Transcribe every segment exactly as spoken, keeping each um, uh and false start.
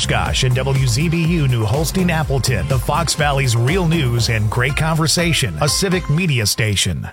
Oshkosh and W Z B U New Holstein Appleton, the Fox Valley's real news and great conversation, a civic media station.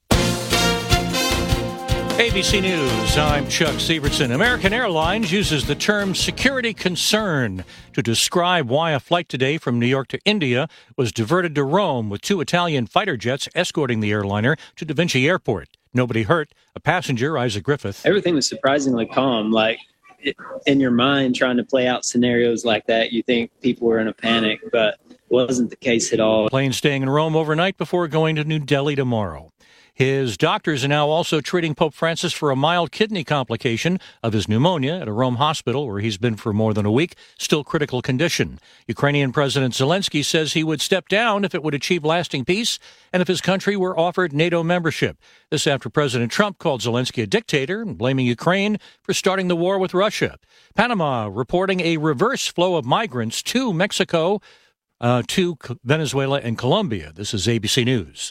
A B C News, I'm Chuck Sievertson. American Airlines uses the term security concern to describe why a flight today from New York to India was diverted to Rome with two Italian fighter jets escorting the airliner to Da Vinci Airport. Nobody hurt. A passenger, Isaac Griffith. Everything was surprisingly calm. Like, in your mind, trying to play out scenarios like that, you think people were in a panic, but it wasn't the case at all. Plane staying in Rome overnight before going to New Delhi tomorrow. His doctors are now also treating Pope Francis for a mild kidney complication of his pneumonia at a Rome hospital where he's been for more than a week, still critical condition. Ukrainian President Zelensky says he would step down if it would achieve lasting peace and if his country were offered NATO membership. This after President Trump called Zelensky a dictator and blaming Ukraine for starting the war with Russia. Panama reporting a reverse flow of migrants to Mexico, uh, to Venezuela and Colombia. This is A B C News.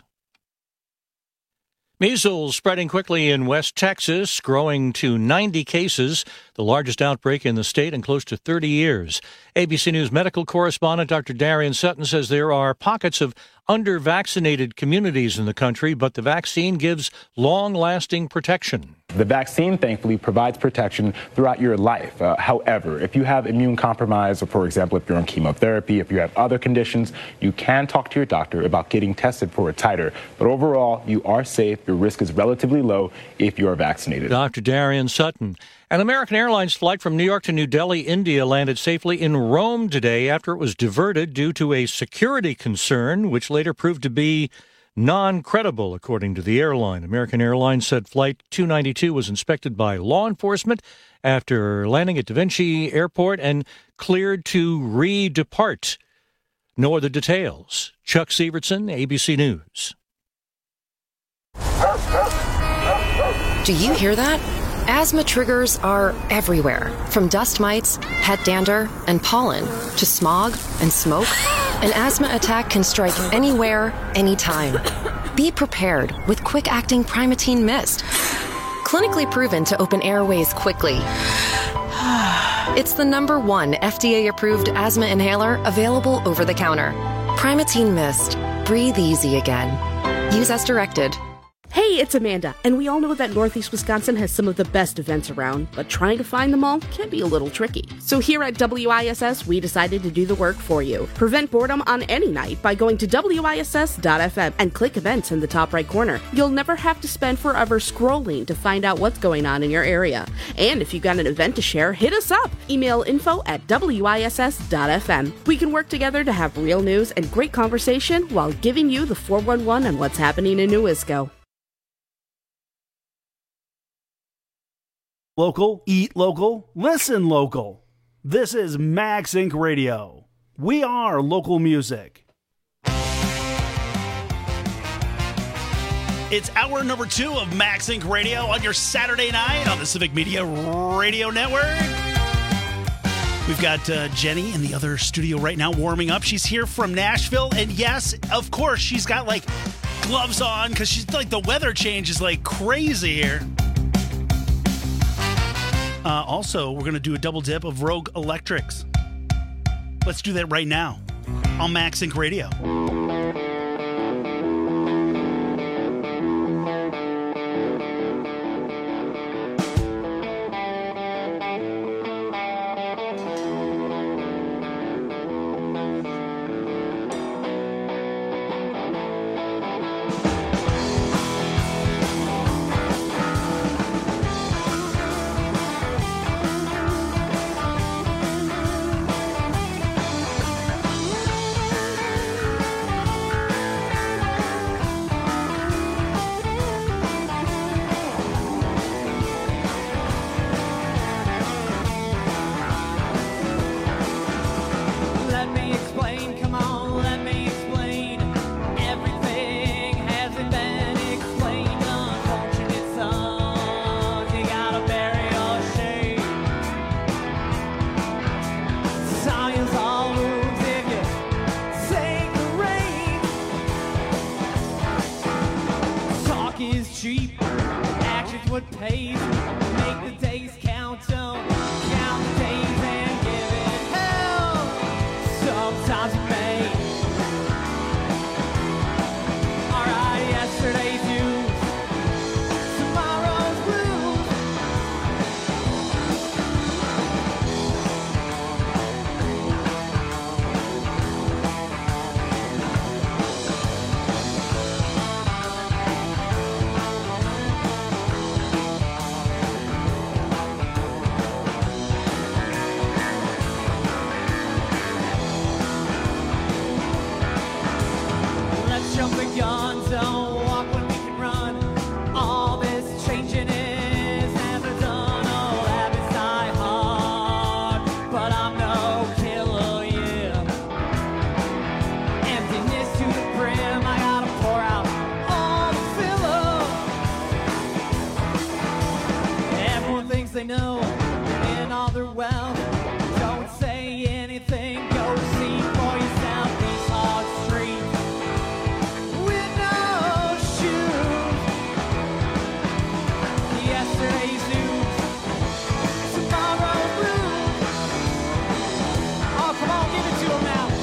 Measles spreading quickly in West Texas, growing to ninety cases, the largest outbreak in the state in close to thirty years. A B C News medical correspondent Doctor Darian Sutton says there are pockets of under-vaccinated communities in the country, but the vaccine gives long-lasting protection. The vaccine, thankfully, provides protection throughout your life. Uh, however, if you have immune compromise, or for example, if you're on chemotherapy, if you have other conditions, you can talk to your doctor about getting tested for a titer. But overall, you are safe. Your risk is relatively low if you are vaccinated. Doctor Darian Sutton. An American Airlines flight from New York to New Delhi, India, landed safely in Rome today after it was diverted due to a security concern, which later proved to be non-credible, according to the airline. American Airlines said Flight two ninety-two was inspected by law enforcement after landing at Da Vinci Airport and cleared to re-depart. No other details. Chuck Sievertson, A B C News. Do you hear that? Asthma triggers are everywhere, from dust mites, pet dander, and pollen, to smog and smoke. An asthma attack can strike anywhere, anytime. Be prepared with quick-acting Primatene Mist. Clinically proven to open airways quickly. It's the number one F D A-approved asthma inhaler available over the counter. Primatene Mist. Breathe easy again. Use as directed. Hey, it's Amanda, and we all know that Northeast Wisconsin has some of the best events around, but trying to find them all can be a little tricky. So here at W I S S, we decided to do the work for you. Prevent boredom on any night by going to W I S S dot F M and click events in the top right corner. You'll never have to spend forever scrolling to find out what's going on in your area. And if you've got an event to share, hit us up. Email info at W I S S dot F M. We can work together to have real news and great conversation while giving you the four one one on what's happening in Newisco. Local, eat local, listen local. This is Max Inc Radio. We are local music. It's hour number two of Max Inc Radio on your Saturday night on the Civic Media Radio Network. We've got uh, Jenny in the other studio right now warming up. She's here from Nashville. And yes, of course, she's got like gloves on because she's like the weather change is like crazy here. Uh, also, we're going to do a double dip of Rogue Electrics. Let's do that right now on Max Inc Radio. they know in all their wealth. Don't say anything, go see for yourself these hard streets with no shoes. Yesterday's news, tomorrow's blues. Oh, come on, give it to them now.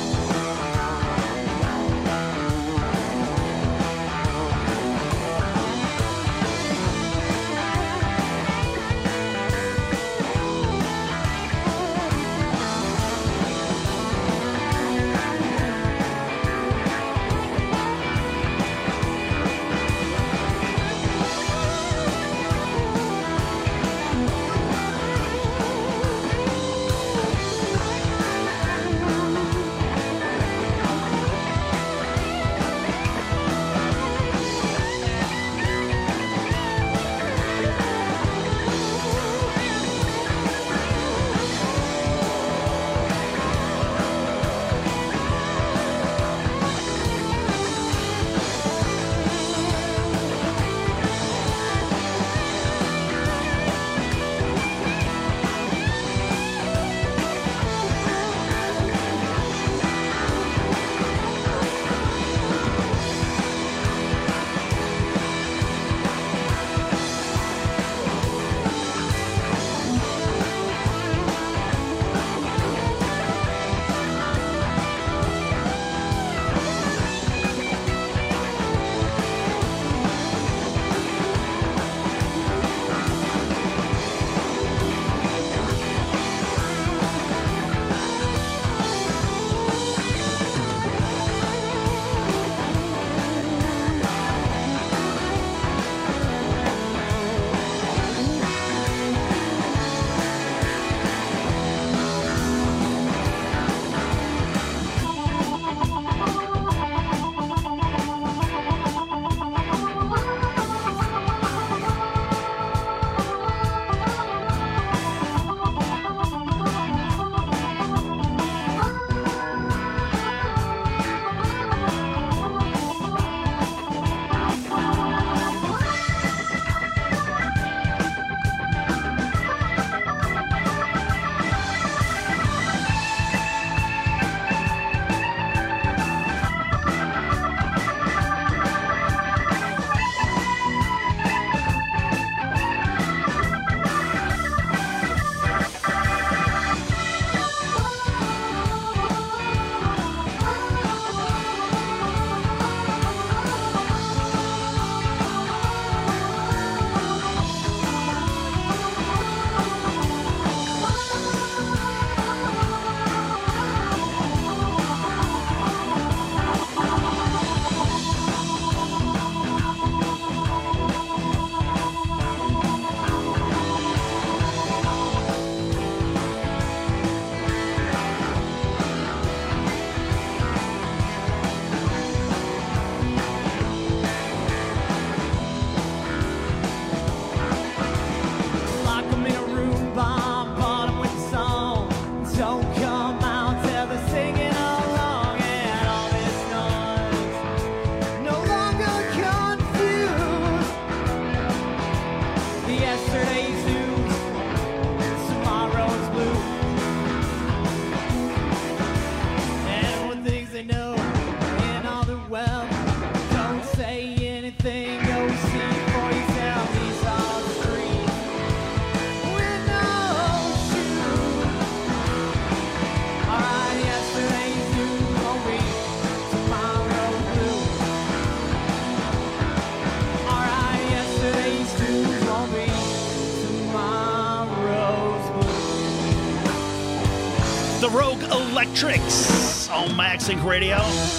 The Rogue Electrics on MagSync Radio.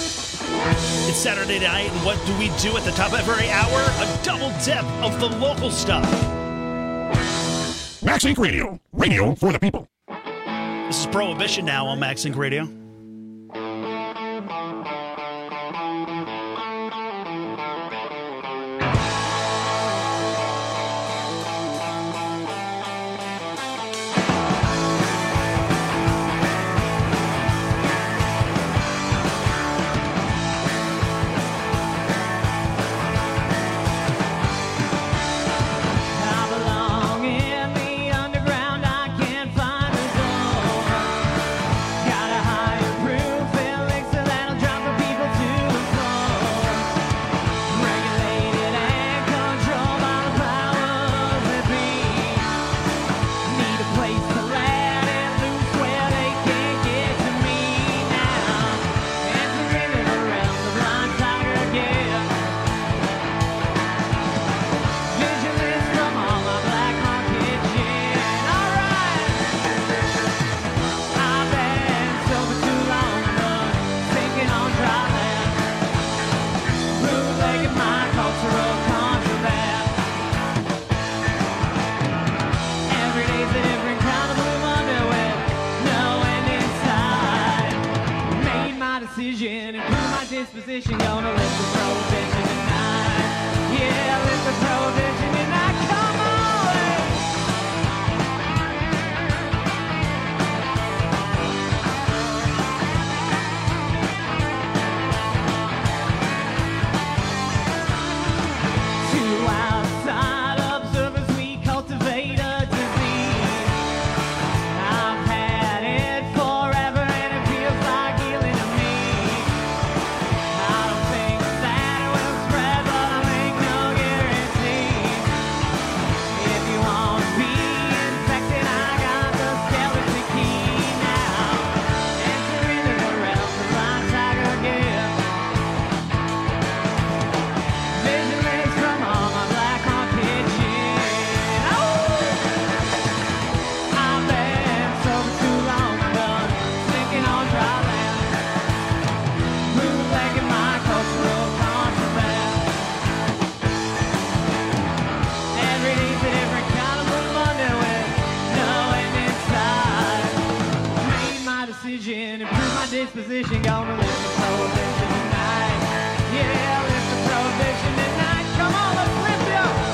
It's Saturday night, and what do we do at the top of every hour? A double dip of the local stuff. MagSync Radio, radio for the people. This is Prohibition now on MagSync Radio. I belong in the underground. disposition, gonna lift the prohibition tonight. Yeah, lift the prohibition tonight. Come on! To outside observers, we cultivate a disease. I've had it forever, and it feels like healing to me. I don't think that it will spread, but I make no guarantees. If you want to be infected, I got the skeleton key now. Enter into the realm of my tiger gift. Vigilance from all my black market shit. Oh! I've been sober too long, I'm done sinking on dry land. Bootlegging my cultural contraband. Every day's a different kind of blue Monday with no end in sight. Made my decision, improved my disposition, gonna lift the prohibition tonight. Yeah, lift the prohibition tonight. Come on, let's lift it up.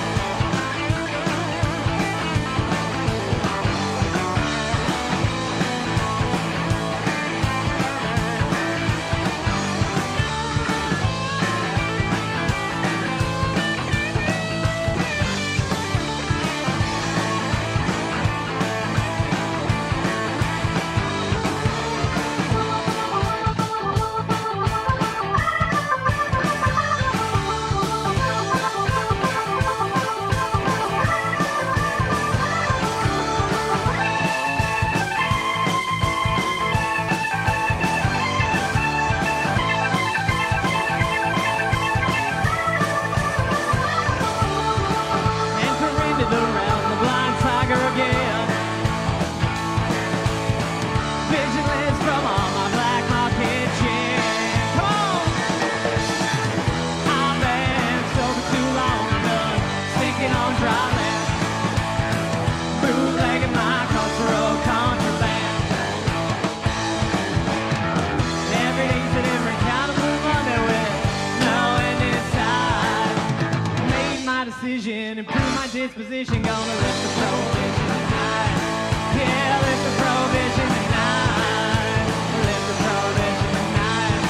Enter into the realm, the blind tiger again. Vigilance from all my black market gin. Come on! I've been sober too long, I'm done sinking on dry land. Bootlegging my cultural contraband. Every day's a different kind of blue Monday with no end in sight. Made my decision, improved my disposition, gonna lift the prohibition tonight. Yeah, lift the prohibition tonight. Lift the prohibition tonight.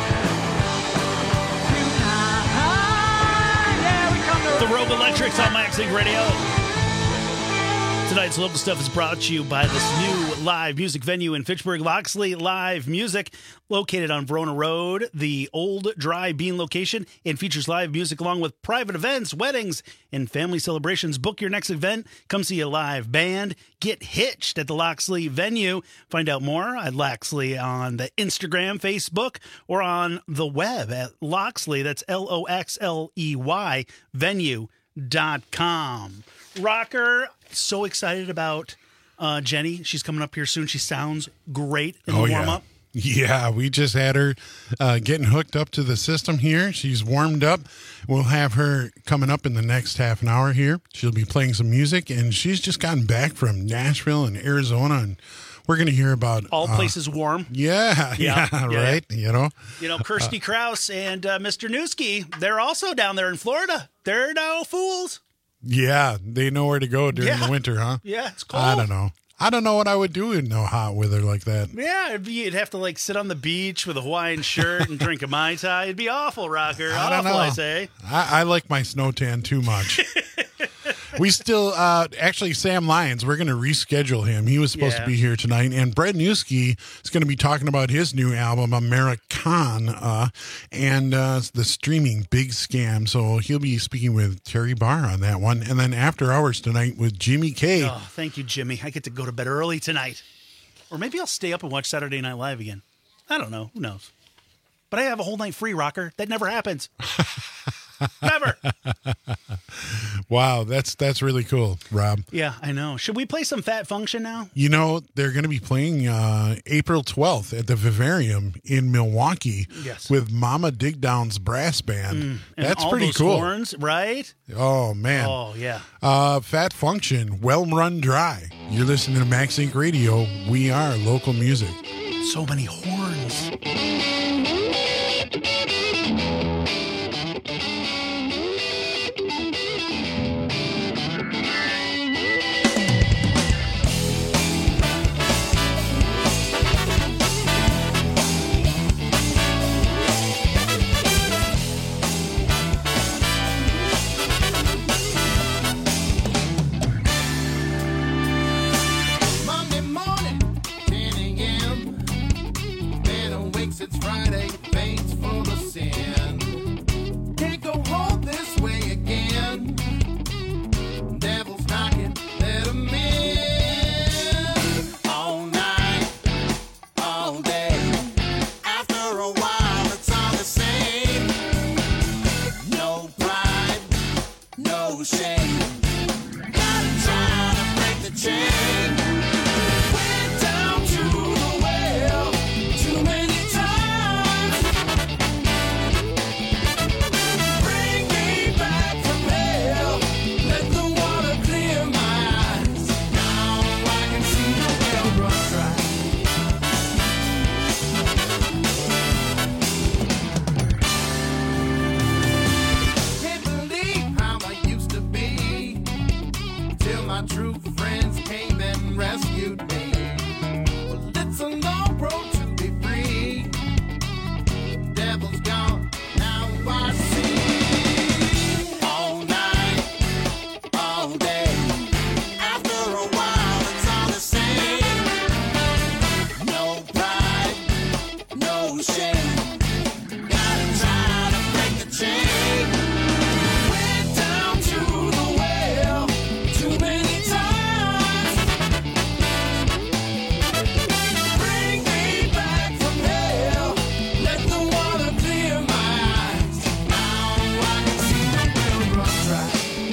Tonight. Yeah, we come to The Rogue Electrics on Max Inc Radio. Tonight's local stuff is brought to you by this new live music venue in Fitchburg, Loxley Live Music, located on Verona Road, the old Dry Bean location, and features live music along with private events, weddings, and family celebrations. Book your next event. Come see a live band. Get hitched at the Loxley venue. Find out more at Loxley on the Instagram, Facebook, or on the web at Loxley. That's L O X L E Y venue dot com. Rocker, so excited about uh, Jenny. She's coming up here soon. She sounds great in the Oh, warm yeah. up. Yeah, we just had her uh, getting hooked up to the system here. She's warmed up. We'll have her coming up in the next half an hour here. She'll be playing some music, and she's just gotten back from Nashville and Arizona, and we're going to hear about All uh, places warm. Yeah, Yeah, yeah, yeah. right. You know, You know, Kirsty Krause and uh, Mister Newski, they're also down there in Florida. They're no fools. yeah, they know where to go during Yeah. the winter, huh? Yeah, it's cold. I don't know. I don't know what I would do in no hot weather like that. Yeah, it'd be, you'd have to like sit on the beach with a Hawaiian shirt and drink a Mai Tai. It'd be awful, Rocker. I don't awful, know. I say. I, I like my snow tan too much. We still, uh, actually, Sam Lyons, we're going to reschedule him. He was supposed Yeah. to be here tonight. And Brett Newski is going to be talking about his new album, Americana, uh, and uh, the streaming Big Scam. So he'll be speaking with Terry Barr on that one. And then after hours tonight with Jimmy K. Oh, thank you, Jimmy. I get to go to bed early tonight. Or maybe I'll stay up and watch Saturday Night Live again. I don't know. Who knows? But I have a whole night free, Rocker. That never happens. Never. Wow, that's that's really cool, Rob. Yeah, I know. Should we play some Fat Function now? You know, they're going to be playing uh, April twelfth at the Vivarium in Milwaukee Yes. with Mama Digdown's brass band. Mm, and That's all pretty those cool. horns, right? Oh, man. Oh, yeah. Uh, Fat Function, Well Run Dry. You're listening to Max Inc Radio. We are local music. So many horns. thinks it's Friday, faint's full of sin. Can't go home this way again. Devil's knocking, let him in. All night, all day. After a while, it's all the same. No pride, no shame. Gotta try to break the chain. Went down to the well too many times. Bring me back from hell. Let the water clear my eyes. Now I can see the well run dry. Can't believe how I used to be till my true friends came and rescued me. Well, it's a long road to be free. Devil's gone, now I see. All night, all day. After a while, it's all the same. No pride, no shame. Gotta try to break the chain. Went down to the well too many times. Bring me back from hell. Let the water clear my eyes. Now I can see the well run dry.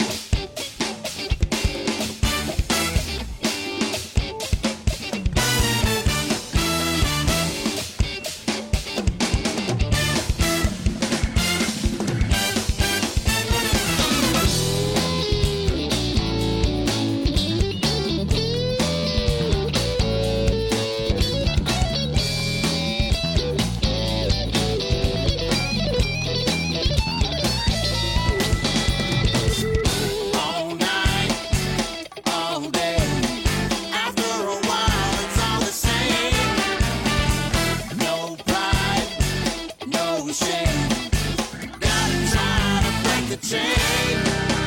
All night, all day. After a while, it's all the same. No pride, no shame. Gotta try to break the chain.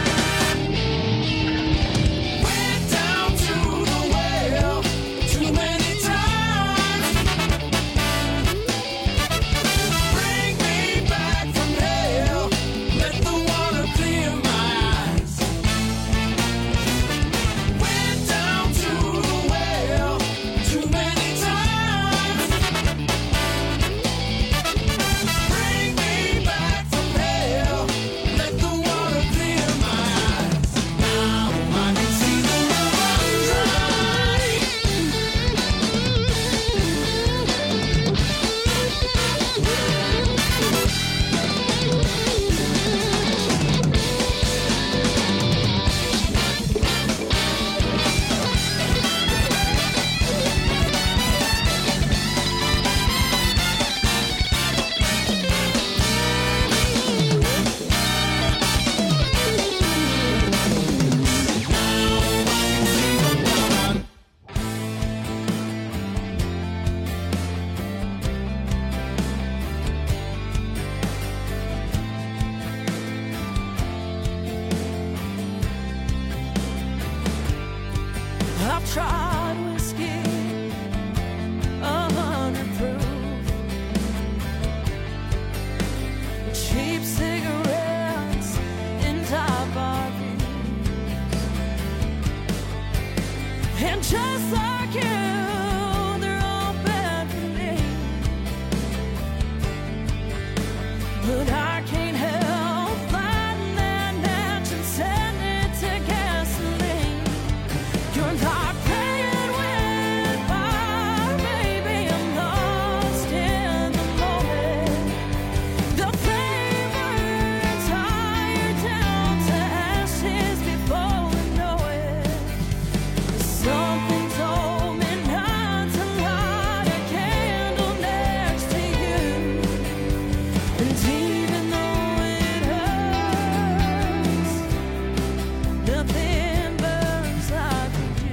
Went down to the well too many times. Bring me back from hell. Let the water clear my eyes. Went down to the well too many times. Bring me back from hell. Let the water clear my eyes. Now I can see the river dry. I've tried whiskey, a hundred proof, cheap cigarettes and top reviews, and just like you, they're all bad for me. But I can't help lighting that match and setting it to gasoline. You're not playing with fire, baby. I'm lost in the moment. The flavor's higher down to ashes before we know it. Something told me not to light a candle next to you. And even though it hurts, nothing burns like you do.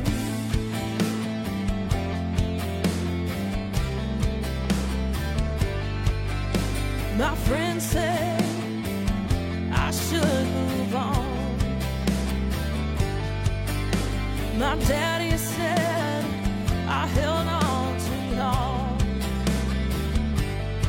My friend said I should move on. My daddy said I held on too long.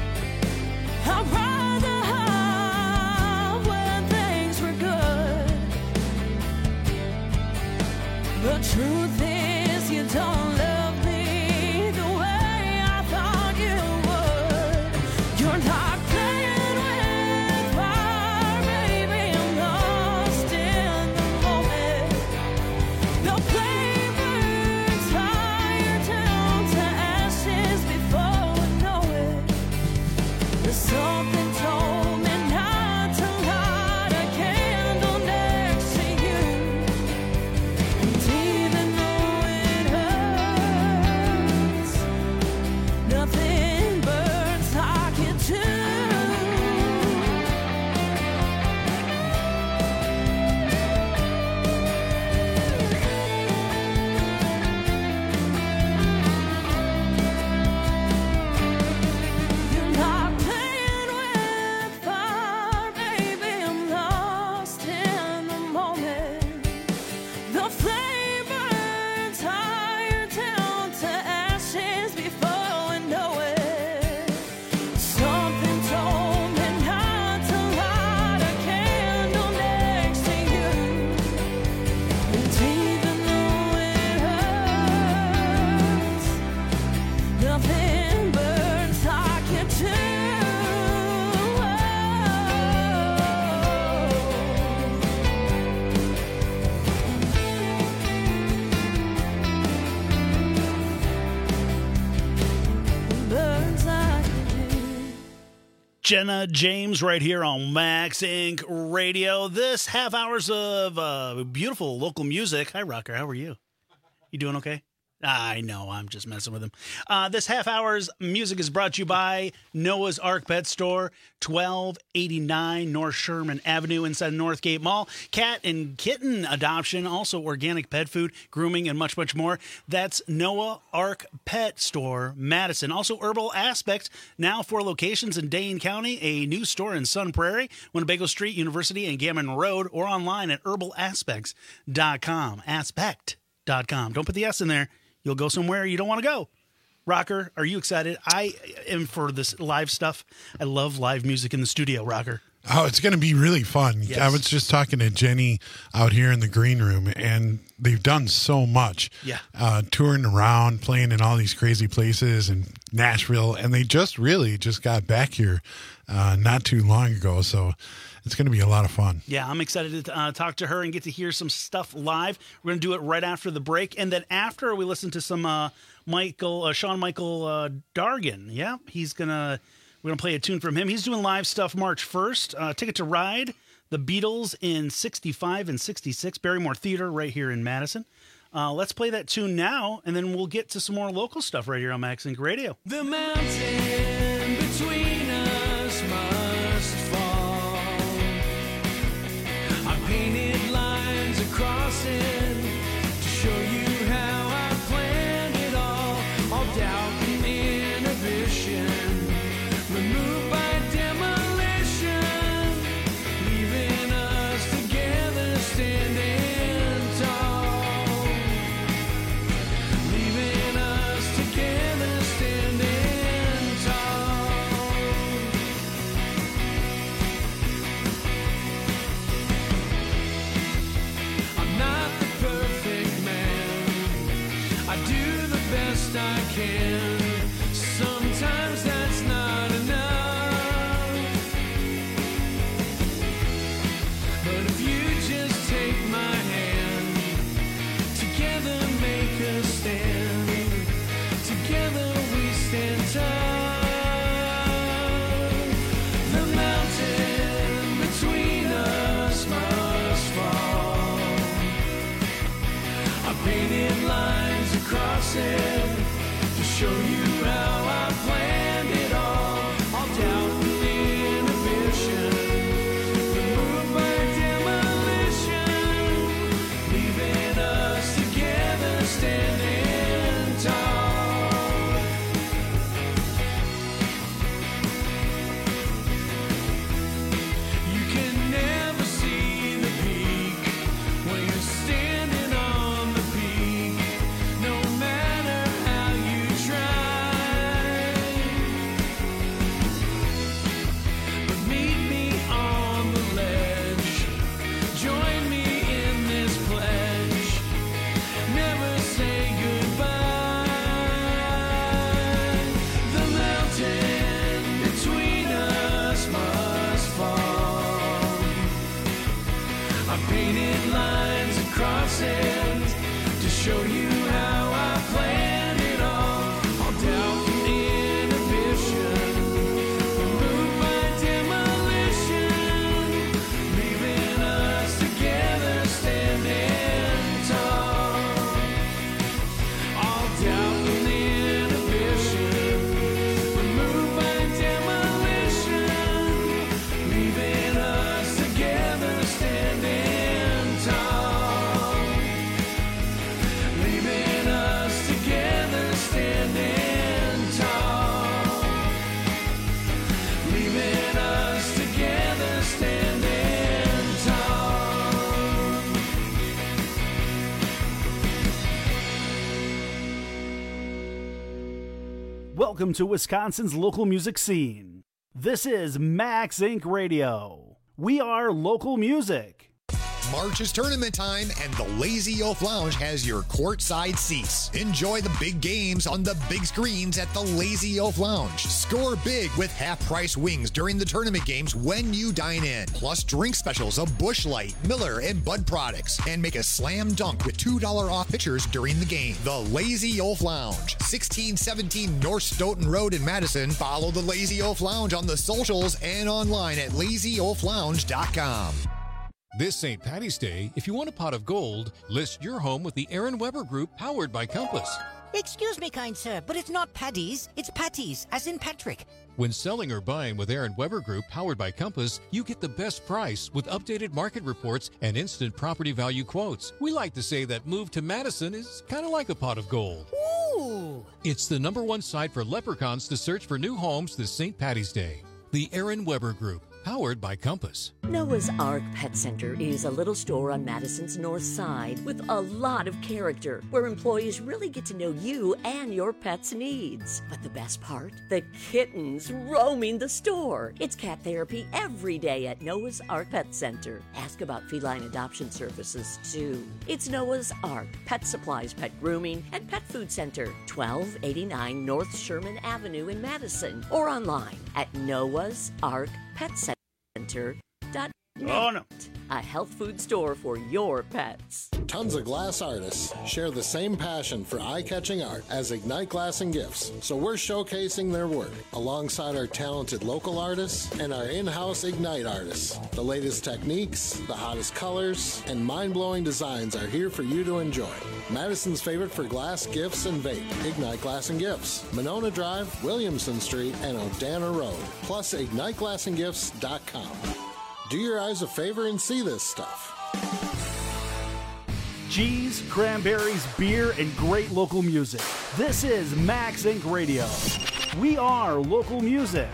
Jenna James right here on Max Inc Radio. This half hours of uh, beautiful local music. Hi, Rocker. How are you? You doing okay? I know, I'm just messing with him. Uh, this half hour's music is brought to you by Noah's Ark Pet Store, twelve eighty-nine North Sherman Avenue inside Northgate Mall. Cat and kitten adoption, also organic pet food, grooming, and much, much more. That's Noah Ark Pet Store, Madison. Also Herbal Aspect, now four locations in Dane County, a new store in Sun Prairie, Winnebago Street, University, and Gammon Road, or online at herbal aspects dot com. Aspect dot com. Don't put the S in there. You'll go somewhere you don't want to go. Rocker, are you excited? I am for this live stuff. I love live music in the studio, Rocker. Oh, it's going to be really fun. Yes. I was just talking to Jenny out here in the green room, and they've done so much. Yeah. Uh, touring around, playing in all these crazy places in Nashville, and they just really just got back here uh, not too long ago. So it's going to be a lot of fun. Yeah, I'm excited to uh, talk to her and get to hear some stuff live. We're going to do it right after the break. And then after we listen to some uh, Michael, uh, Sean Michael uh, Dargan. Yeah, he's going to, we're going to play a tune from him. He's doing live stuff March first. Uh, Ticket to Ride, the Beatles in sixty-five and sixty-six, Barrymore Theater right here in Madison. Uh, let's play that tune now, and then we'll get to some more local stuff right here on Max Inc Radio. The mountain between us must fall. I painted lines across it to show you how I planned it all. All doubt and inhibition removed by demolition, leaving us together standing tall. Leaving us together standing tall. I'm not the perfect man. I do the best I can. Sometimes that's not enough. But if you just take my hand, together make a stand. Together we stand tall. The mountain between us must fall. I painted lines across it to show you how I planned it all. All doubt and inhibition removed by demolition, leaving us together standing tall. You can never see the peak when you're standing on the peak, no matter how you try. But meet me on the ledge, join me in this pledge, never say goodbye. The mountain between us must fall. I painted lines across it to show you how I planned it all. All doubt and inhibition removed by demolition, leaving us together standing tall. All doubt and inhibition removed by demolition, leaving us together standing tall. Leaving us together standing tall. Leaving us together standing tall. Welcome to Wisconsin's local music scene. This is Max Inc Radio. We are local music. March is tournament time, and the Lazy Oaf Lounge has your courtside seats. Enjoy the big games on the big screens at the Lazy Oaf Lounge. Score big with half-price wings during the tournament games when you dine in. Plus drink specials of Busch Light, Miller, and Bud products. And make a slam dunk with two dollars off pitchers during the game. The Lazy Oaf Lounge, sixteen seventeen North Stoughton Road in Madison. Follow the Lazy Oaf Lounge on the socials and online at lazy oaf lounge dot com. This Saint Patty's Day, if you want a pot of gold, list your home with the Aaron Weber Group, powered by Compass. Excuse me, kind sir, but it's not Paddy's, it's Patty's, as in Patrick. When selling or buying with Aaron Weber Group, powered by Compass, you get the best price with updated market reports and instant property value quotes. We like to say that move to Madison is kind of like a pot of gold. Ooh! It's the number one site for leprechauns to search for new homes this Saint Patty's Day. The Aaron Weber Group, powered by Compass. Noah's Ark Pet Center is a little store on Madison's north side with a lot of character, where employees really get to know you and your pet's needs. But the best part? The kittens roaming the store. It's cat therapy every day at Noah's Ark Pet Center. Ask about feline adoption services, too. It's Noah's Ark Pet Supplies, Pet Grooming, and Pet Food Center, twelve eighty-nine North Sherman Avenue in Madison, or online at Noah's Ark Pet Center dot net. Oh, no. A health food store for your pets. Tons of glass artists share the same passion for eye-catching art as Ignite Glass and Gifts, so we're showcasing their work alongside our talented local artists and our in-house Ignite artists. The latest techniques, the hottest colors, and mind-blowing designs are here for you to enjoy. Madison's favorite for glass, gifts, and vape, Ignite Glass and Gifts, Monona Drive, Williamson Street, and O'Dana Road, plus ignite glass and gifts dot com. Do your eyes a favor and see this stuff. Cheese, cranberries, beer, and great local music. This is Max Inc Radio. We are local music.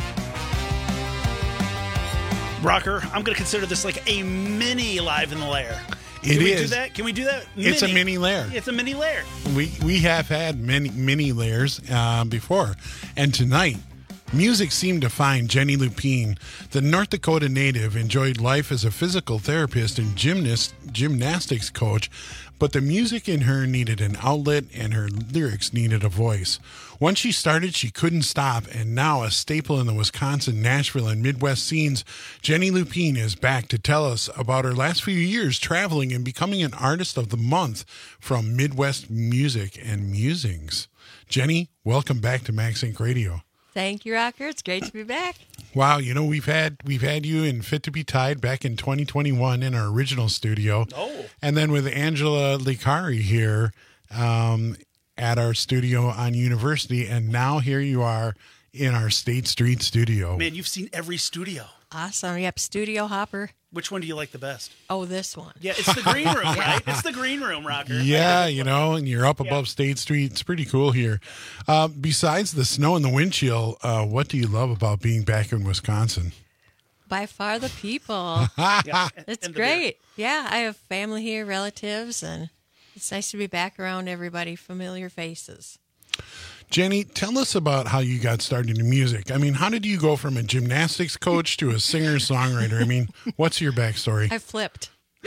Rocker, I'm going to consider this like a mini Live in the Lair. It Can we is. do that? Can we do that? It's a mini lair. It's a mini lair. We we have had many mini layers uh, before, and tonight, music seemed to find Jenny Lupine. The North Dakota native enjoyed life as a physical therapist and gymnast gymnastics coach, but the music in her needed an outlet and her lyrics needed a voice. Once she started, she couldn't stop, and now a staple in the Wisconsin, Nashville, and Midwest scenes, Jenny Lupine is back to tell us about her last few years traveling and becoming an Artist of the Month from Midwest Music and Musings. Jenny, welcome back to Max Inc Radio. Thank you, Rocker. It's great to be back. Wow, you know, we've had we've had you in Fit to Be Tied back in twenty twenty-one in our original studio. Oh. And then with Angela Licari here um, at our studio on University, and now here you are in our State Street studio. Man, you've seen every studio. Awesome. Yep, Studio Hopper. Which one do you like the best? Oh, this one. Yeah, it's the green room, right? It's the green room, Rocker. Yeah, you know, and you're up above yeah. State Street. It's pretty cool here. Uh, besides the snow and the wind chill, uh, what do you love about being back in Wisconsin? By far the people. yeah. It's great. Yeah, I have family here, relatives, and it's nice to be back around everybody, familiar faces. Jenny, tell us about how you got started in music. I mean, how did you go from a gymnastics coach to a singer-songwriter? I mean, what's your backstory? I flipped.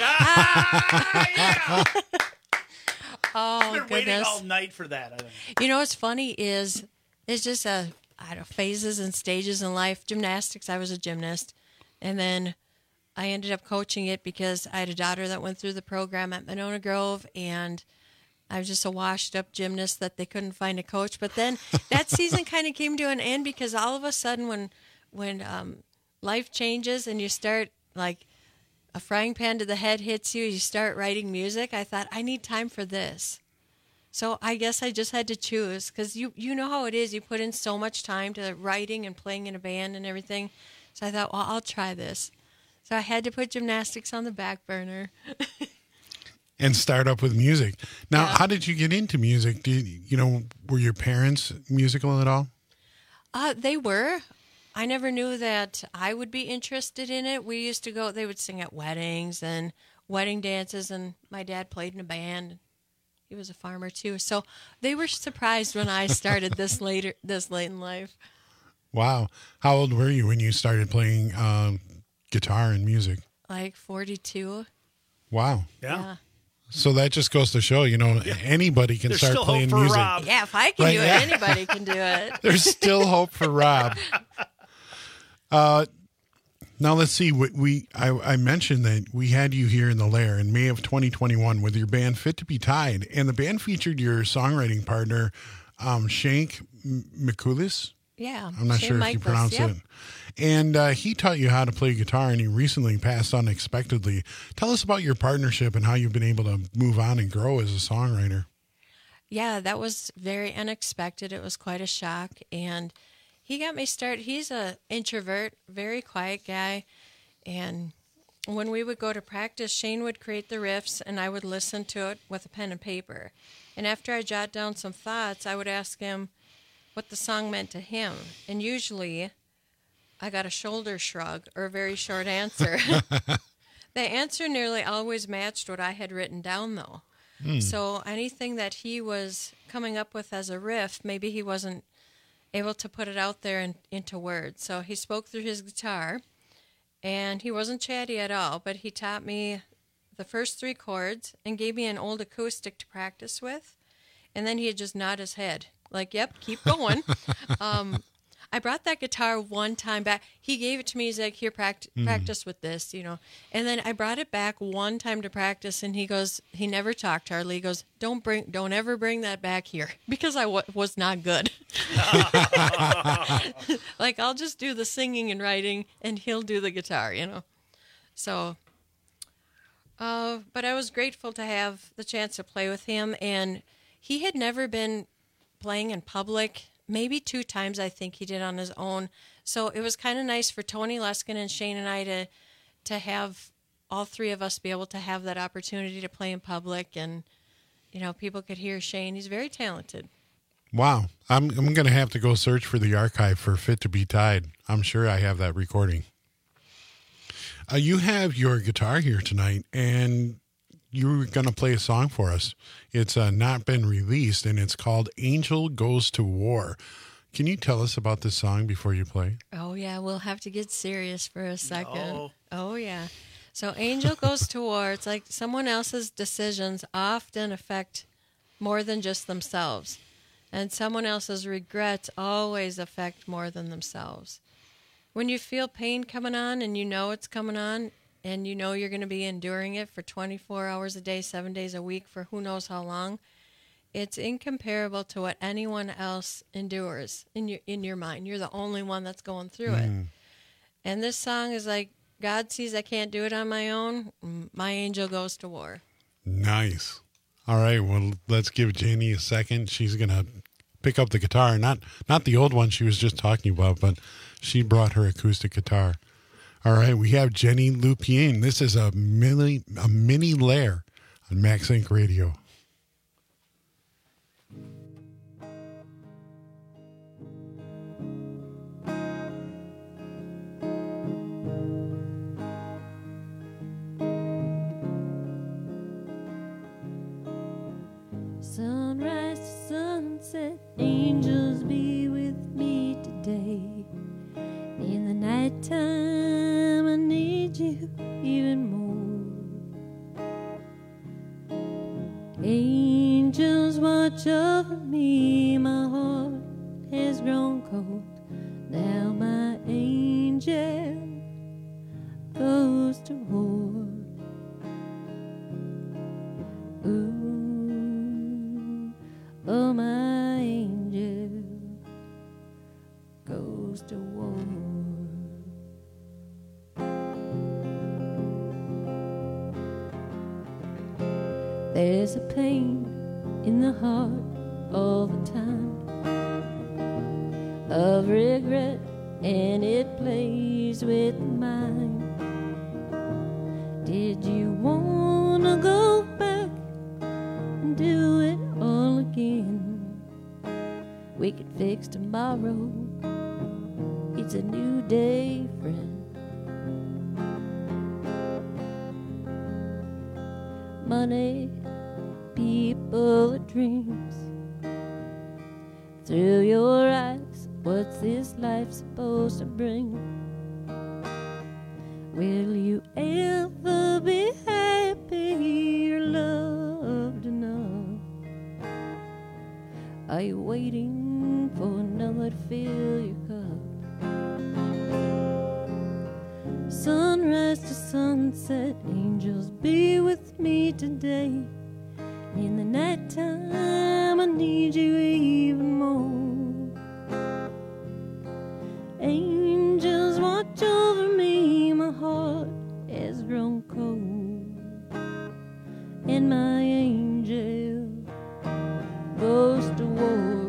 Ah, yeah! Oh, I've been goodness. waiting all night for that, I think. You know what's funny is it's just a, I don't know, phases and stages in life. Gymnastics, I was a gymnast. And then I ended up coaching it because I had a daughter that went through the program at Monona Grove, and I was just a washed-up gymnast that they couldn't find a coach. But then that season kind of came to an end because all of a sudden when when um, life changes and you start, like, a frying pan to the head hits you, you start writing music, I thought, I need time for this. So I guess I just had to choose because you, you know how it is. You put in so much time to writing and playing in a band and everything. So I thought, well, I'll try this. So I had to put gymnastics on the back burner. And start up with music. Now, Yeah. how did you get into music? Did you know, were your parents musical at all? Uh, they were. I never knew that I would be interested in it. We used to go, they would sing at weddings and wedding dances, and my dad played in a band. He was a farmer too. So they were surprised when I started this later, this late in life. Wow. How old were you when you started playing um, guitar and music? Like forty-two. Wow. Yeah. So that just goes to show, you know, anybody can There's start still playing hope for music. Rob. Yeah, if I can Right, do it, yeah. anybody can do it. There's still hope for Rob. Uh, now let's see. We, we I, I mentioned that we had you here in the Lair in May of twenty twenty-one with your band Fit to Be Tied, and the band featured your songwriting partner, um, Shank M- Mikulis. Yeah. I'm not Shane sure if you Michaelis, pronounce yep. it. And uh, he taught you how to play guitar, and he recently passed unexpectedly. Tell us about your partnership and how you've been able to move on and grow as a songwriter. Yeah, that was very unexpected. It was quite a shock, and he got me started. He's a introvert, very quiet guy, and when we would go to practice, Shane would create the riffs, and I would listen to it with a pen and paper. And after I jot down some thoughts, I would ask him what the song meant to him, and usually I got a shoulder shrug or a very short answer. The answer nearly always matched what I had written down, though. Mm. So anything that he was coming up with as a riff, maybe he wasn't able to put it out there in, into words. So he spoke through his guitar, and he wasn't chatty at all, but he taught me the first three chords and gave me an old acoustic to practice with, and then he'd just nod his head, like, yep, keep going. um, I brought that guitar one time back. He gave it to me. He's like, here, pract- Mm. practice with this, you know. And then I brought it back one time to practice, and he goes, he never talked hardly. He goes, don't bring, don't ever bring that back here, because I w- was not good. Like, I'll just do the singing and writing, and he'll do the guitar, you know. So, uh, but I was grateful to have the chance to play with him, and he had never been playing in public. Maybe two times I think he did on his own. So it was kind of nice for Tony Luskin and Shane and I to to have all three of us be able to have that opportunity to play in public, and, you know, people could hear Shane. He's very talented. Wow. I'm I'm going to have to go search for the archive for Fit to Be Tied. I'm sure I have that recording. Uh, you have your guitar here tonight, and you're going to play a song for us. It's uh, not been released, and it's called Angel Goes to War. Can you tell us about this song before you play? Oh, yeah, we'll have to get serious for a second. No. Oh, yeah. So Angel Goes to War. It's like someone else's decisions often affect more than just themselves. And someone else's regrets always affect more than themselves. When you feel pain coming on and you know it's coming on, and you know you're going to be enduring it for twenty-four hours a day, seven days a week, for who knows how long, it's incomparable to what anyone else endures in your in your mind. You're the only one that's going through Mm. it. And this song is like, God sees I can't do it on my own. My angel goes to war. Nice. All right. Well, let's give Janie a second. She's going to pick up the guitar. Not not the old one she was just talking about, but she brought her acoustic guitar. All right. We have Jenny Lupien. This is a mini, a mini lair on Max Inc Radio. Sunrise to sunset, angels be with me today. In the nighttime, I need you even more. Angels watch over me, my heart has grown cold. Now my angel goes to war. Ooh, oh, my angel goes to war. There's a pain in the heart all the time of regret, and it plays with mine. Did you wanna go back and do it all again? We could fix tomorrow. It's a new day, friend. Money, people, dreams. Through your eyes, what's this life supposed to bring? Will you ever be happy Are you waiting for another to fill your cup? Sunrise to sunset, angels be with me today. In the nighttime, I need you even more. Angels watch over me, my heart has grown cold, and my angel goes to war.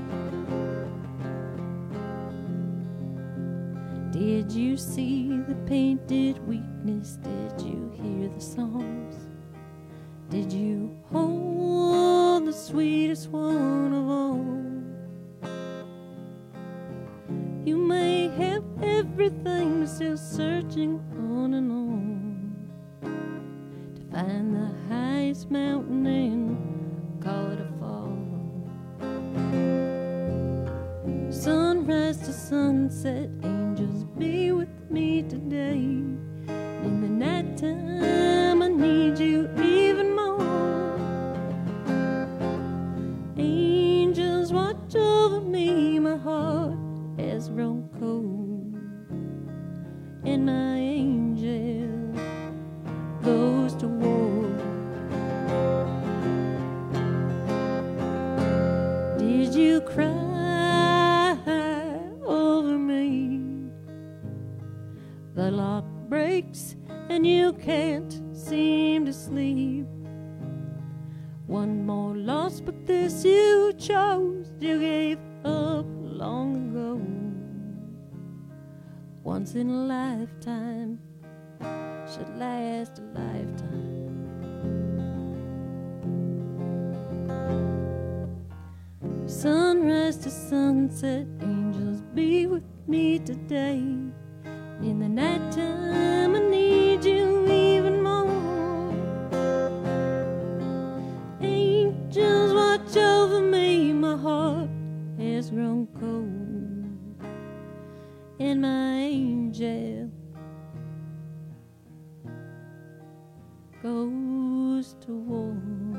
Did you see the painted weakness? Did you hear the songs? Did you hold the sweetest one of all? You may have everything, but still searching on and on to find the highest mountain and call it a fall. Sunrise to sunset, angels be with me today. In the nighttime, I need you even more. Angels watch over me, my heart has grown cold, and my angel goes to war. Did you cry over me? The lock breaks and you can't seem to sleep. One more loss, but this you chose. You gave up long ago. Once in a lifetime should last a lifetime. Sunrise to sunset, angels be with me today. In the nighttime, I need you even more. Angels watch over me, my heart has grown cold, and my angel goes to war.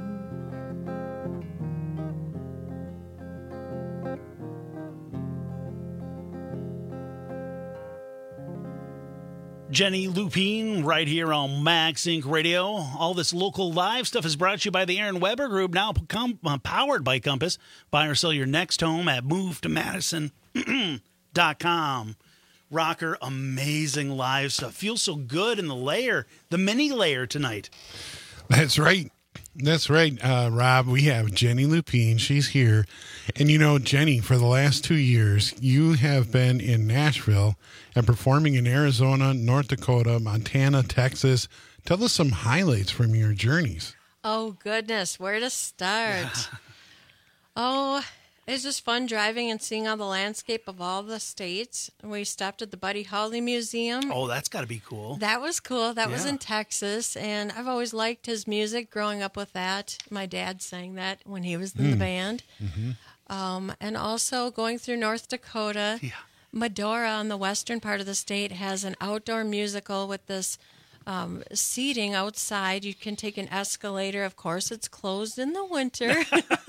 Jenny Lupine right here on Max Inc Radio. All this local live stuff is brought to you by the Aaron Weber Group, now com- uh, powered by Compass. Buy or sell your next home at move to madison dot com. Rocker, amazing live stuff. Feels so good in the layer, the mini layer tonight. That's right. That's right, uh, Rob. We have Jenny Lupine. She's here. And, you know, Jenny, for the last two years, you have been in Nashville and performing in Arizona, North Dakota, Montana, Texas. Tell us some highlights from your journeys. Oh, goodness. Where to start? Oh, it's just fun driving and seeing all the landscape of all the states. We stopped at the Buddy Holly Museum. Oh, that's got to be cool. That was cool. That Yeah. was in Texas, and I've always liked his music growing up with that. My dad sang that when he was in the Mm. band. Mm-hmm. Um, and also going through North Dakota, yeah. Medora on the western part of the state has an outdoor musical with this um, seating outside. You can take an escalator. Of course, it's closed in the winter.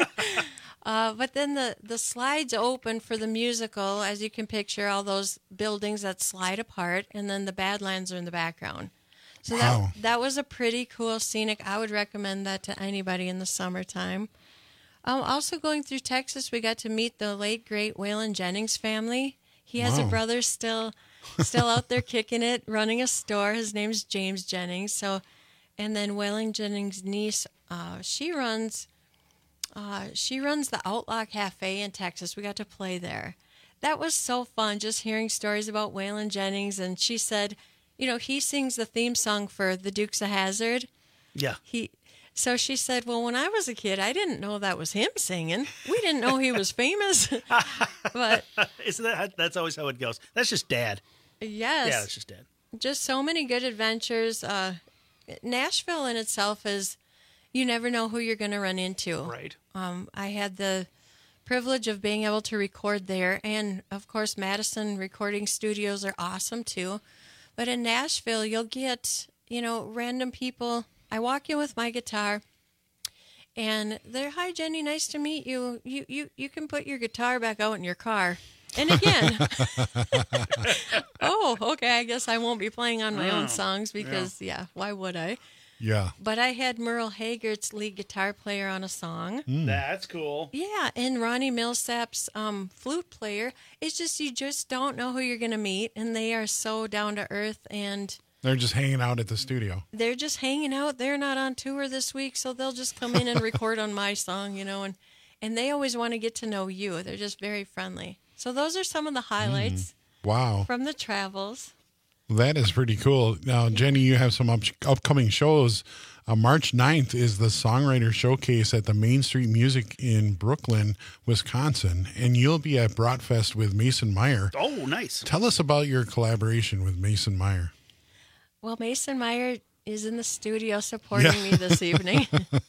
Uh, but then the, the slides open for the musical, as you can picture, all those buildings that slide apart, and then the Badlands are in the background. So Wow. that that was a pretty cool scenic. I would recommend that to anybody in the summertime. Um, also going through Texas, we got to meet the late, great Waylon Jennings family. He has Wow. a brother still still out there kicking it, running a store. His name's James Jennings. So, and then Waylon Jennings' niece, uh, she runs... Uh, she runs the Outlaw Cafe in Texas. We got to play there. That was so fun, just hearing stories about Waylon Jennings. And she said, you know, he sings the theme song for the Dukes of Hazzard. Yeah. He. So she said, well, when I was a kid, I didn't know that was him singing. We didn't know he was famous. But Isn't that, that's always how it goes. That's just dad. yes. Yeah, that's just dad. Just so many good adventures. Uh, Nashville in itself is, you never know who you're going to run into. Right. Um, I had the privilege of being able to record there. And, of course, Madison recording studios are awesome, too. But in Nashville, you'll get, you know, random people. I walk in with my guitar, And they're, hi, Jenny, nice to meet you. You you you can put your guitar back out in your car. And again, oh, okay, I guess I won't be playing on my Oh, own songs because, yeah. yeah, why would I? Yeah. But I had Merle Haggard's lead guitar player on a song. Mm. That's cool. Yeah, and Ronnie Millsap's um, flute player. It's just, you just don't know who you're going to meet, and they are so down to earth, and They're just hanging out at the studio. they're just hanging out. They're not on tour this week, so they'll just come in and record on my song, you know, and, and they always want to get to know you. They're just very friendly. So those are some of the highlights Wow. from the travels. That is pretty cool. Now, Jenny, you have some up- upcoming shows. Uh, March ninth is the Songwriter Showcase at the Main Street Music in Brooklyn, Wisconsin, and you'll be at Bratfest with Mason Meyer. Oh, nice. Tell us about your collaboration with Mason Meyer. Well, Mason Meyer is in the studio supporting Yeah. me this evening.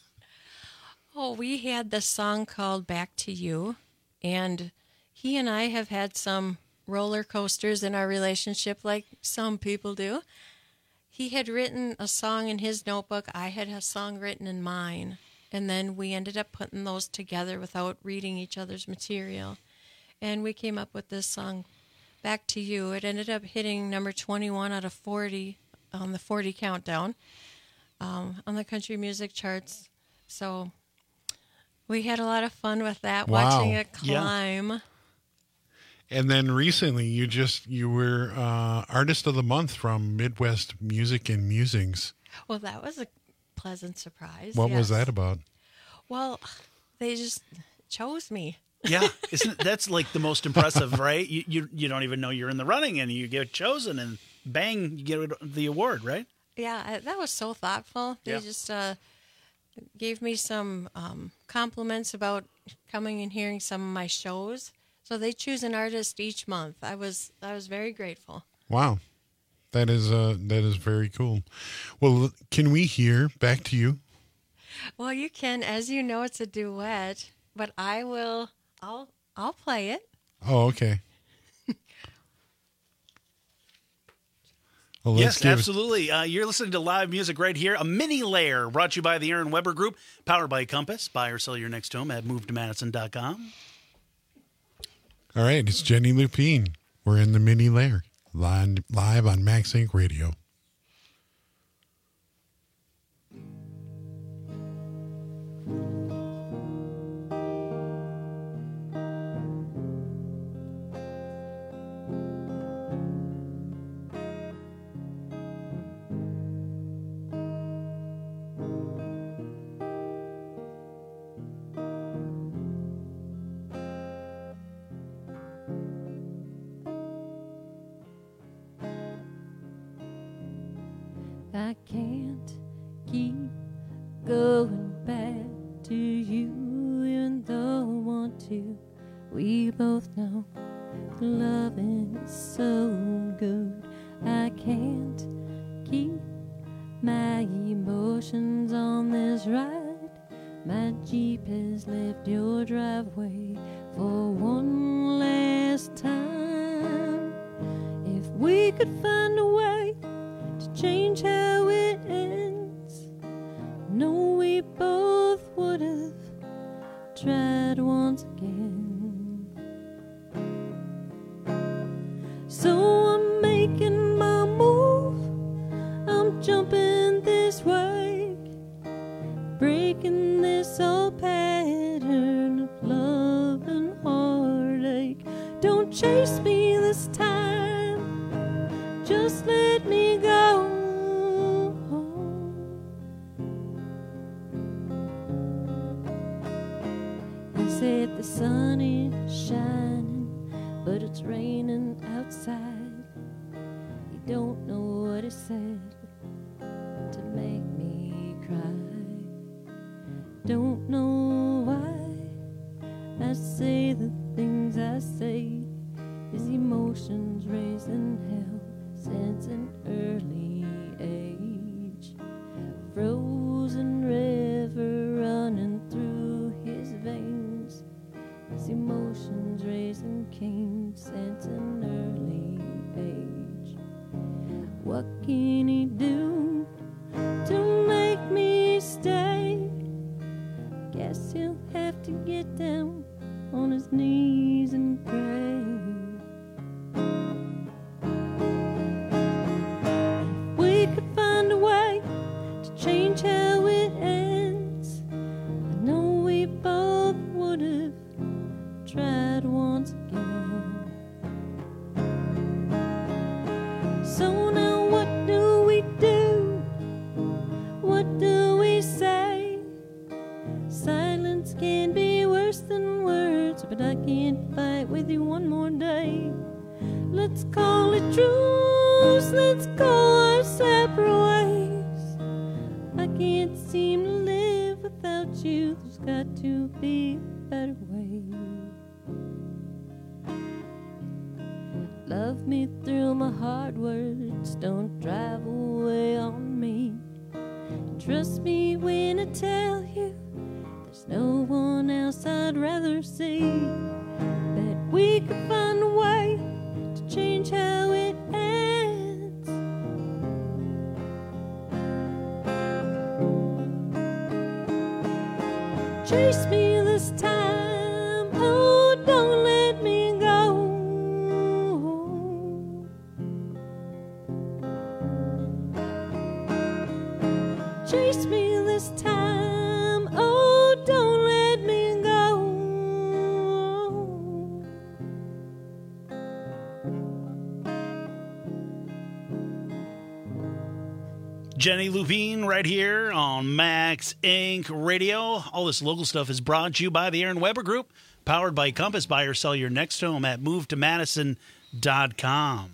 Oh, we had this song called Back to You, and he and I have had some roller coasters in our relationship like some people do. He had written a song in his notebook. I had a song written in mine. And then we ended up putting those together without reading each other's material. And we came up with this song, Back to You. It ended up hitting number twenty-one out of forty on the forty countdown um, on the country music charts. So we had a lot of fun with that, Wow. watching it Yeah. climb. And then recently, you just you were uh, Artist of the Month from Midwest Music and Musings. Well, that was a pleasant surprise. What was yes. that about? Well, they just chose me. Yeah, isn't that's like the most impressive, right? You, you you don't even know you're in the running, and you get chosen, and bang, you get the award, right? Yeah, I, that was so thoughtful. They Yeah. just uh, gave me some um, compliments about coming and hearing some of my shows. So they choose an artist each month. I was I was very grateful. Wow, that is uh, that is very cool. Well, can we hear Back to You? Well, you can, as you know, it's a duet, but I will. I'll I'll play it. Oh, okay. Well, let's Yes, give it- absolutely. Uh, you're listening to live music right here. A mini layer brought to you by the Aaron Weber Group, powered by Compass. Buy or sell your next home at move to madison dot com. All right, it's Jenny Lupine. We're in the mini layer, live, live on Max Inc Radio. I can't keep going back to you, even though I want to. We both know loving is so good. I can't keep my emotions on this ride. My Jeep has left your driveway for one last time. If we could find a way to change how it ends, no, we both would have tried once again. So I'm making my move, I'm jumping this way, breaking this old pattern of love and heartache. Don't chase me this time, just let me go. He said the sun is shining, but it's raining outside. You don't know what he said to make me cry. Don't know why I say the things I say. His emotions raising hell since an early age. Frozen river running through his veins. His emotions raising Cain since an early age. What can he do to make me stay? So now what do we do? What do we say? Silence can be worse than words, but I can't fight with you one more day. Let's call it truce, let's go our separate ways. I can't seem to live without you, there's got to be a better way. Love me through my hard words, don't drive away on me. Trust me when I tell you, there's no one else I'd rather see. That we could find a way to change how it ends. Chase me this time, oh, don't let me go. Chase me this time, oh, don't let me go. Jenny Lupine right here on Max Incorporated. Radio. All this local stuff is brought to you by the Aaron Weber Group, powered by Compass. Buy or sell your next home at move to madison dot com.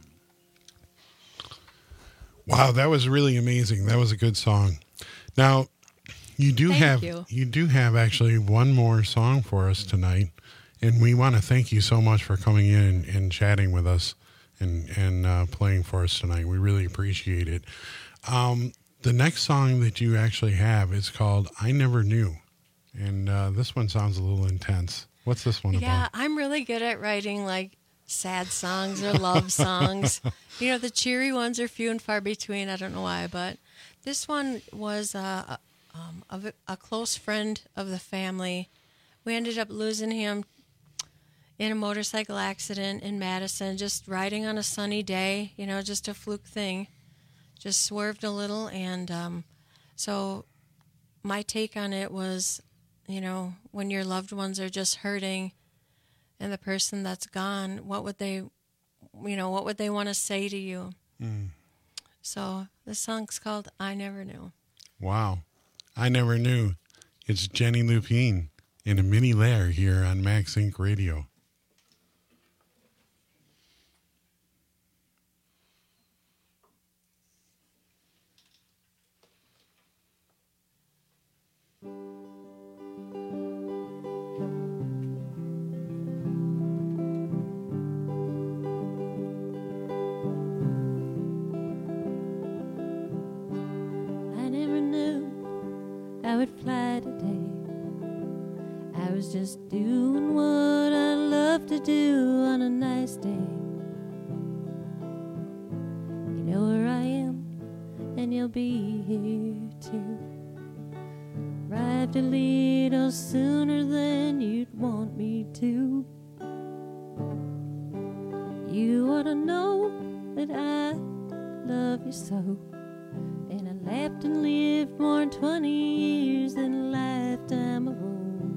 Wow, that was really amazing. That was a good song. Now, you do Thank have you. you do have actually one more song for us tonight, and we want to thank you so much for coming in and, and chatting with us and and uh, playing for us tonight. We really appreciate it. Um, the next song that you actually have is called "I Never Knew," and uh, this one sounds a little intense. What's this one Yeah, about? I'm really good at writing like sad songs or love songs. You know, the cheery ones are few and far between. I don't know why, but this one was uh, um, a, a close friend of the family. We ended up losing him in a motorcycle accident in Madison, just riding on a sunny day, you know, just a fluke thing. Just swerved a little, and um, so my take on it was, you know, when your loved ones are just hurting and the person that's gone, what would they, you know, what would they want to say to you? Mm. So the song's called I Never Knew. Wow, I never knew. It's Jenny Lupine in a mini layer here on Max Inc Radio. I would fly today. I was just doing what I love to do on a nice day. You know where I am, and you'll be here too. Arrived a little sooner than you'd want me to. You ought to know that I love you so. And I laughed and lived more than twenty years than a lifetime of old.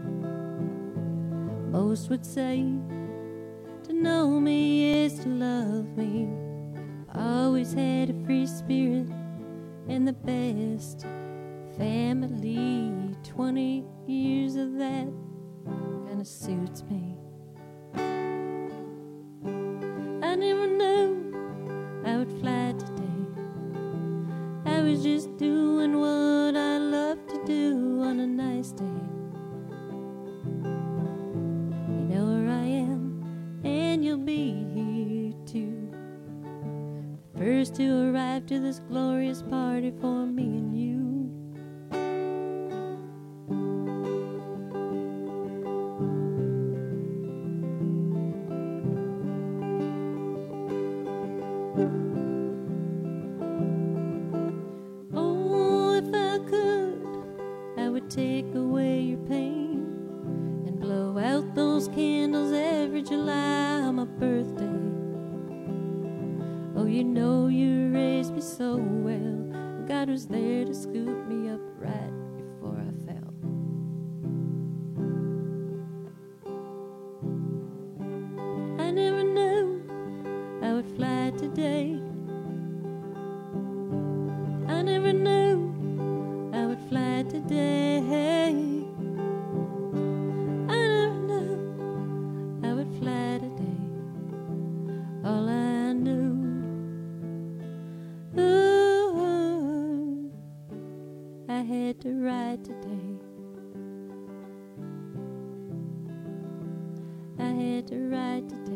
Most would say to know me is to love me. Always had a free spirit and the best family. Twenty years of that kinda suits me. I never knew I would fly today. I was just doing what I love to do on a nice day. You know where I am, and you'll be here too. First to arrive to this glorious party for me and you. Take away your pain and blow out those candles every July on my birthday. Oh, you know you raised me so well. God was there to scoop me up right before I fell. I never knew I would fly today. to ride today. I had to ride today.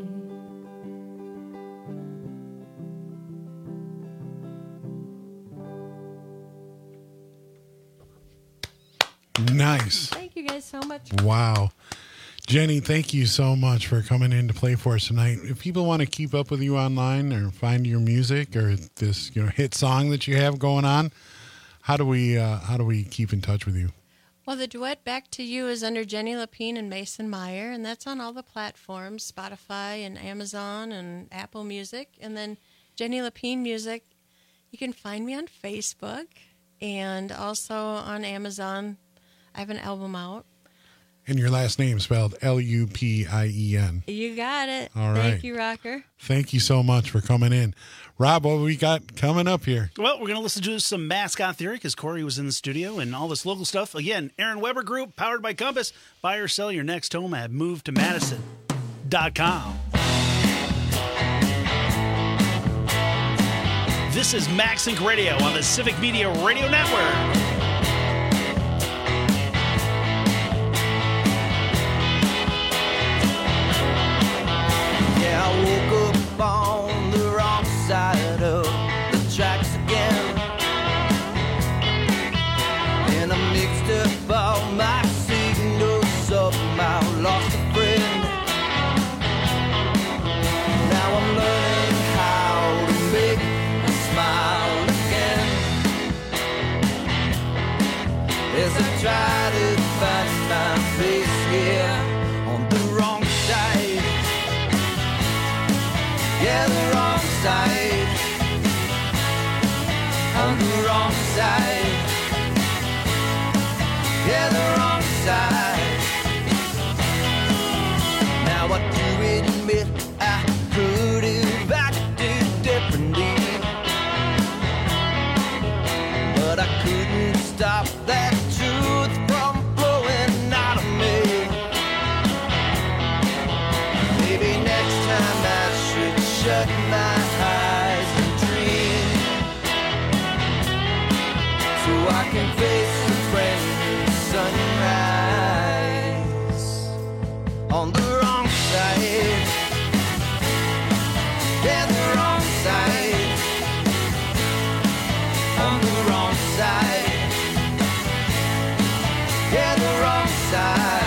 Nice. Thank you guys so much. Wow. Jenny, thank you so much for coming in to play for us tonight. If people want to keep up with you online or find your music or this, you know, hit song that you have going on, how do we uh, how do we keep in touch with you? Well, the duet Back to You is under Jenny Lapine and Mason Meyer, and that's on all the platforms, Spotify and Amazon and Apple Music. And then Jenny Lapine Music, you can find me on Facebook and also on Amazon. I have an album out. And your last name spelled L U P I E N. You got it. All right. Thank you, Rocker. Thank you so much for coming in. Rob, what we got coming up here? Well, we're going to listen to some Mascot Theory because Corey was in the studio and all this local stuff. Again, Aaron Weber Group, powered by Compass. Buy or sell your next home at move to madison dot com. This is MaxInc Radio on the Civic Media Radio Network. I woke up on the wrong side of the tracks again, and I mixed up all my signals, somehow lost a friend. Now I'm learning how to make a smile again, as I try to find my place here on the wrong side. Yeah, the wrong side. On the wrong side. Yeah, the wrong side. Now I do admit I could have acted differently, but I couldn't stop that truth from flowing out of me. Maybe next time I should shut my eyes and dream, so I can face the brand new sunrise. On the wrong side. Yeah, the wrong side. On the wrong side. Yeah, the wrong side.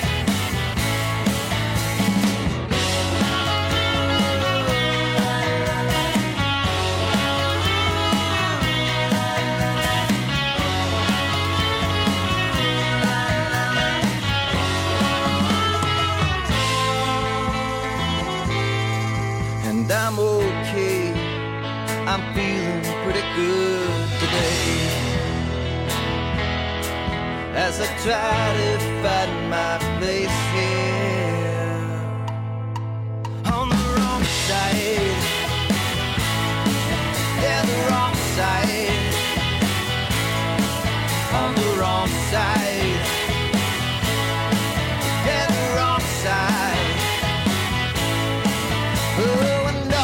I'm okay, I'm feeling pretty good today, as I try to find my place here on the wrong side. Yeah, the wrong side. On the wrong side. Yeah, the wrong side. Oh,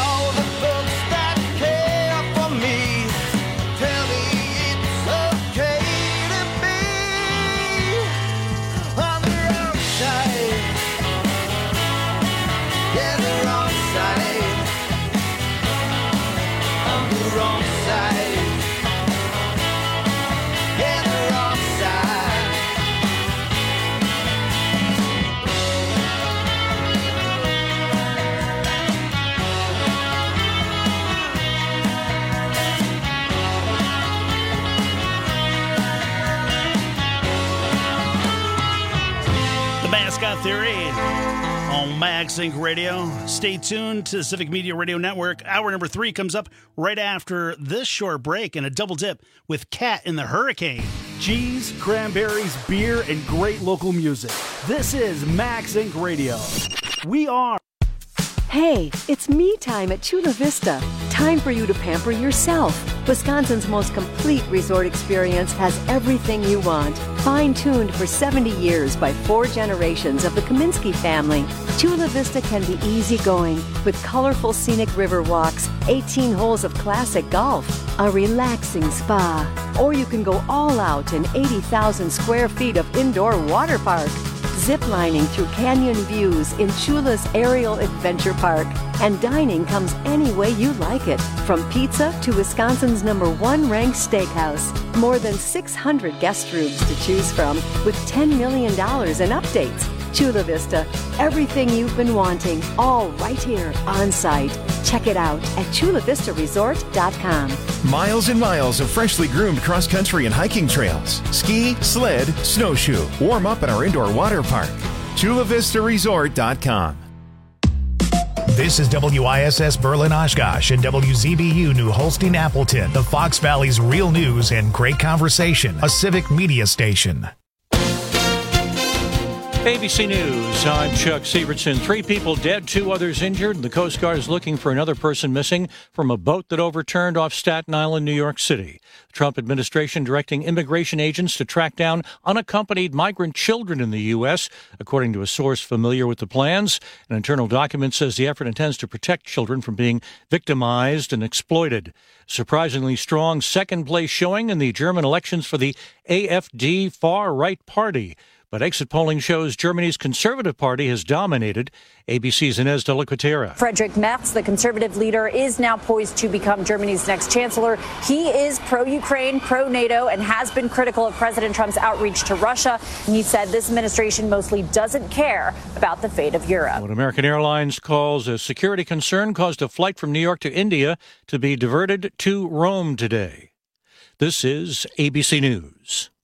Theory on MaxInc Radio. Stay tuned to the Civic Media Radio Network. Hour number three comes up right after this short break and a double dip with Cat in the Hurricane. Cheese, cranberries, beer, and great local music. This is MaxInc Radio. We are Hey, it's me time at Chula Vista. Time for you to pamper yourself. Wisconsin's most complete resort experience has everything you want. Fine-tuned for seventy years by four generations of the Kaminsky family. Chula Vista can be easygoing with colorful scenic river walks, eighteen holes of classic golf, a relaxing spa. Or you can go all out in eighty thousand square feet of indoor water park. Ziplining through canyon views in Chula's Aerial Adventure Park. And dining comes any way you like it, from pizza to Wisconsin's number one ranked steakhouse. More than six hundred guest rooms to choose from with ten million dollars in updates. Chula Vista, everything you've been wanting, all right here on site. Check it out at chula vista resort dot com. Miles and miles of freshly groomed cross-country and hiking trails. Ski, sled, snowshoe. Warm up at our indoor water park. chula vista resort dot com. This is W I S S Berlin Oshkosh and W Z B U New Holstein Appleton, the Fox Valley's real news and great conversation, a civic media station. A B C News, I'm Chuck Sievertson. Three people dead, two others injured. The Coast Guard is looking for another person missing from a boat that overturned off Staten Island, New York City. The Trump administration directing immigration agents to track down unaccompanied migrant children in the U S, according to a source familiar with the plans. An internal document says the effort intends to protect children from being victimized and exploited. Surprisingly strong second-place showing in the German elections for the A F D far-right party. But exit polling shows Germany's Conservative Party has dominated. A B C's Inez de la Cuetera. Friedrich Merz, the Conservative leader, is now poised to become Germany's next chancellor. He is pro-Ukraine, pro-NATO, and has been critical of President Trump's outreach to Russia. And he said this administration mostly doesn't care about the fate of Europe. What American Airlines calls a security concern caused a flight from New York to India to be diverted to Rome today. This is A B C News.